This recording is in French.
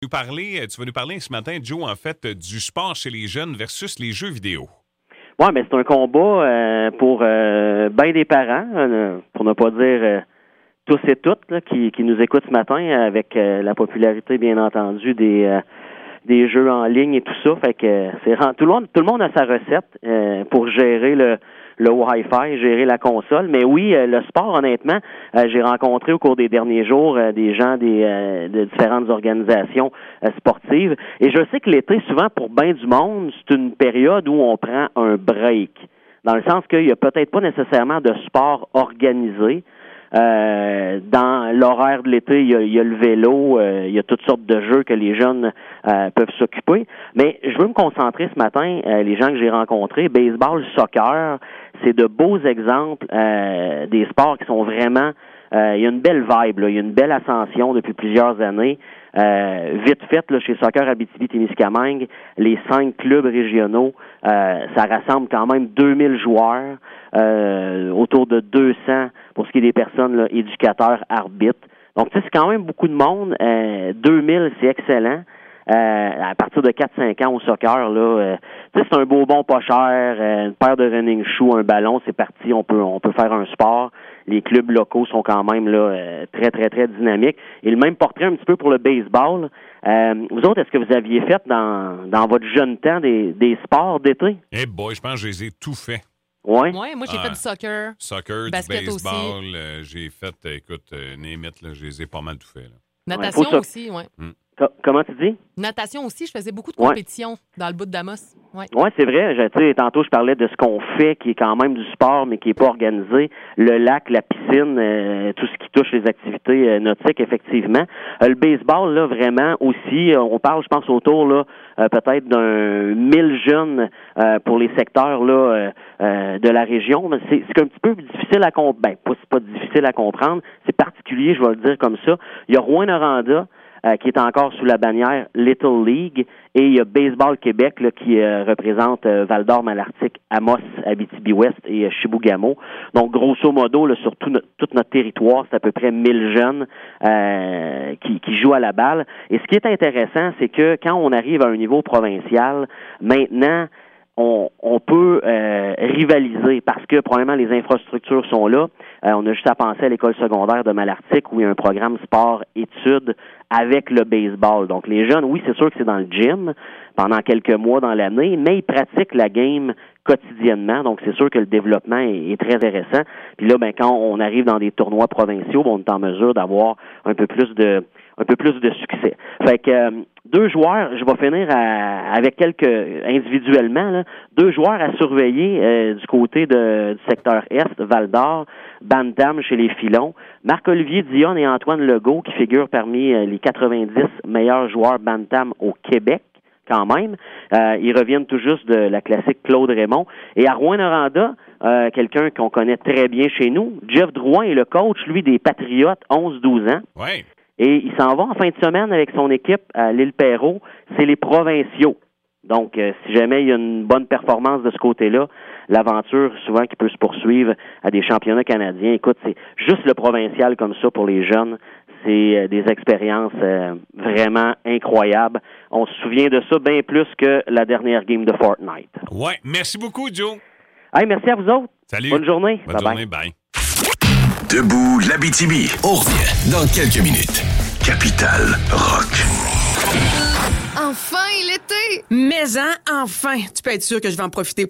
Tu vas nous parler ce matin, Joe, en fait, du sport chez les jeunes versus les jeux vidéo. Oui, mais c'est un combat pour bien des parents, pour ne pas dire tous et toutes là, qui nous écoutent ce matin, avec la popularité, bien entendu, des jeux en ligne et tout ça. Fait que tout le monde a sa recette pour gérer le Wi-Fi, gérer la console. Mais oui, le sport, honnêtement, j'ai rencontré au cours des derniers jours des gens de différentes organisations sportives. Et je sais que l'été, souvent, pour bien du monde, c'est une période où on prend un break. Dans le sens qu'il n'y a peut-être pas nécessairement de sport organisé. Dans l'horaire de l'été, il y a le vélo, il y a toutes sortes de jeux que les jeunes peuvent s'occuper. Mais je veux me concentrer ce matin, les gens que j'ai rencontrés, baseball, soccer, c'est de beaux exemples des sports qui sont vraiment... il y a une belle vibe, là, il y a une belle ascension depuis plusieurs années. Vite fait, là, chez Soccer Abitibi-Témiscamingue, les 5 clubs régionaux, ça rassemble quand même 2000 joueurs, autour de 200 pour ce qui est des personnes là, éducateurs, arbitres. Donc, tu sais, c'est quand même beaucoup de monde. 2000, c'est excellent. À partir de 4-5 ans au soccer, là, tu sais, c'est un beau bon pas cher, une paire de running shoes, un ballon, c'est parti, on peut faire un sport. Les clubs locaux sont quand même là très, très, très dynamiques. Et le même portrait un petit peu pour le baseball. Vous autres, est-ce que vous aviez fait dans votre jeune temps des sports d'été? Eh boy, je pense que je les ai tout fait. Oui? Oui, moi j'ai fait du soccer. Soccer, basket du baseball, aussi. J'ai fait, écoute, name it, là, je les ai pas mal tout fait. Là. Natation aussi, oui. Comment tu dis? Natation aussi, je faisais beaucoup de compétitions dans le bout de Damos. Oui, c'est vrai. Tu sais, tantôt, je parlais de ce qu'on fait, qui est quand même du sport, mais qui n'est pas organisé. Le lac, la piscine, tout ce qui touche les activités nautiques, effectivement. Le baseball, là, vraiment aussi, on parle, je pense, autour, là, peut-être d'un 1000 jeunes pour les secteurs là de la région. Mais c'est un petit peu difficile à comprendre. Ben, c'est pas difficile à comprendre. C'est particulier, je vais le dire comme ça. Il y a Rouyn-Noranda, qui est encore sous la bannière Little League, et il y a Baseball Québec là, qui représente Val-d'Or, Malartic, Amos, Abitibi-Ouest et Chibougamau. Donc, grosso modo, là, sur tout notre territoire, c'est à peu près 1000 jeunes qui jouent à la balle. Et ce qui est intéressant, c'est que quand on arrive à un niveau provincial, maintenant, on peut rivaliser parce que probablement les infrastructures sont là. On a juste à penser à l'école secondaire de Malartic où il y a un programme sport-études avec le baseball. Donc les jeunes, oui, c'est sûr que c'est dans le gym pendant quelques mois dans l'année, mais ils pratiquent la game quotidiennement. Donc c'est sûr que le développement est très intéressant. Puis là, ben quand on arrive dans des tournois provinciaux, on est en mesure d'avoir un peu plus de succès. Fait que 2 joueurs, je vais finir avec quelques individuellement, là, 2 joueurs à surveiller du côté du secteur Est, Val-d'Or, Bantam chez les Filons, Marc-Olivier Dionne et Antoine Legault qui figurent parmi les 90 meilleurs joueurs Bantam au Québec, quand même. Ils reviennent tout juste de la classique Claude Raymond. Et à Rouyn-Noranda, quelqu'un qu'on connaît très bien chez nous, Jeff Drouin est le coach, lui, des Patriotes, 11-12 ans. Ouais. Et il s'en va en fin de semaine avec son équipe à l'île Perrot. C'est les provinciaux. Donc, si jamais il y a une bonne performance de ce côté-là, l'aventure, souvent, qui peut se poursuivre à des championnats canadiens. Écoute, c'est juste le provincial comme ça pour les jeunes. C'est des expériences vraiment incroyables. On se souvient de ça bien plus que la dernière game de Fortnite. Ouais, merci beaucoup, Joe. Hey, merci à vous autres. Salut. Bonne journée. Bonne journée, bye. Debout l'Abitibi. On revient dans quelques minutes. Capital Rock. Enfin, l'été! Mais enfin! Tu peux être sûr que je vais en profiter